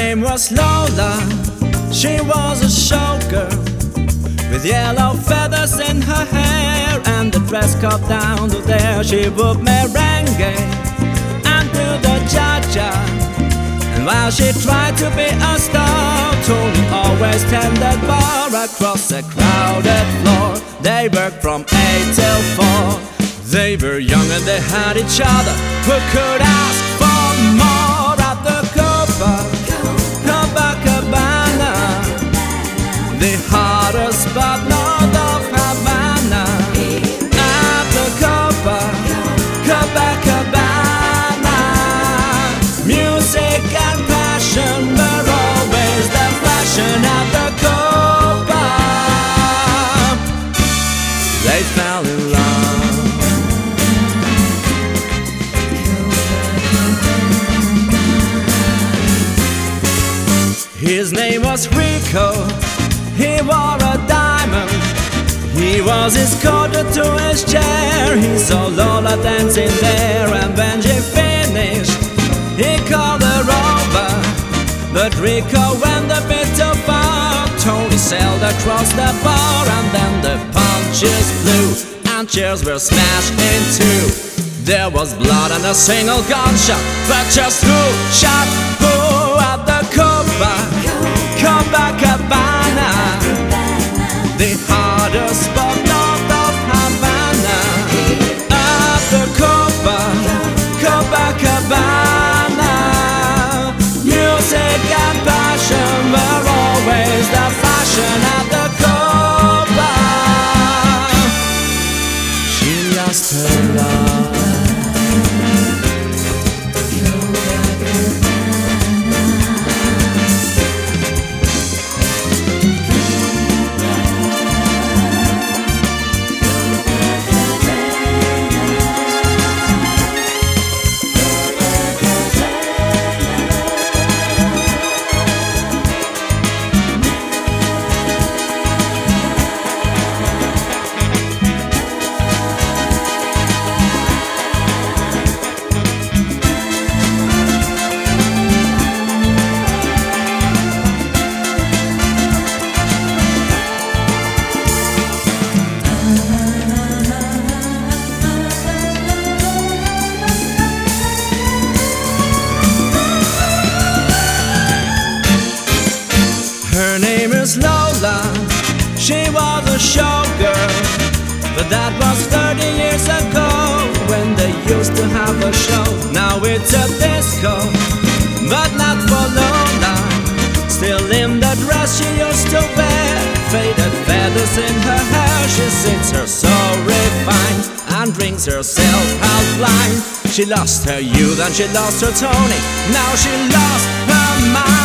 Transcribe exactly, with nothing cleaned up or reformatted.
name was Lola, she was a showgirl with yellow feathers in her hair and the dress cut down to there. She would merengue and do the cha-cha, and while she tried to be a star, Tony always tended bar across a crowded floor. They worked from eight till four. They were young and they had each other. Who could ask for more at the Copa, Copacabana, the hottest spot north of Havana? At the Copa, Copacabana, music and passion were always the fashion at the Copa. They fell in love. His name was Rico, he wore a diamond. He was escorted to his chair. He saw Lola dancing there, and when she finished, he called her over. But Rico went a bit too far. Tony sailed across the bar, and then the punches flew, and chairs were smashed in two. There was blood and a single gunshot, but just who shot who at the Copa, Copacabana, the hottest spot north of Havana? At the Copa, Copacabana, music and passion were always the fashion at the Copa. She lost her love. Her name is Lola, she was a showgirl, but that was thirty years ago when they used to have a show. Now it's a disco, but not for Lola. Still in the dress she used to wear, faded feathers in her hair. She sings her so refined and drinks herself half blind. She lost her youth and she lost her Tony, now she lost her mind.